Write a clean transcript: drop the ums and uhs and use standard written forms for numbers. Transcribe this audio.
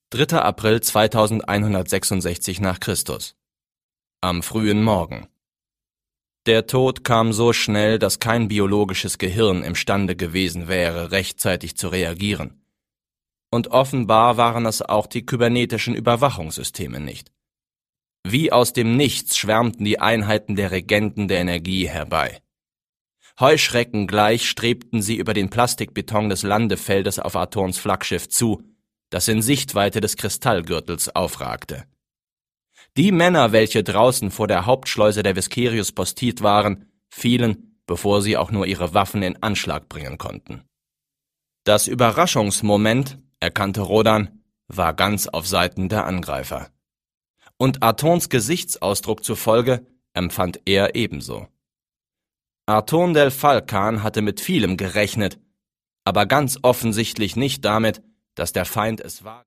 3. April 2166 nach Christus. Am frühen Morgen. Der Tod kam so schnell, dass kein biologisches Gehirn imstande gewesen wäre, rechtzeitig zu reagieren. Und offenbar waren es auch die kybernetischen Überwachungssysteme nicht. Wie aus dem Nichts schwärmten die Einheiten der Regenten der Energie herbei. Heuschrecken gleich strebten sie über den Plastikbeton des Landefeldes auf Athons Flaggschiff zu, das in Sichtweite des Kristallgürtels aufragte. Die Männer, welche draußen vor der Hauptschleuse der Veskerius postiert waren, fielen, bevor sie auch nur ihre Waffen in Anschlag bringen konnten. Das Überraschungsmoment, erkannte Rodan, war ganz auf Seiten der Angreifer. Und Athons Gesichtsausdruck zufolge empfand er ebenso. Athon del Falcan hatte mit vielem gerechnet, aber ganz offensichtlich nicht damit, dass der Feind es war.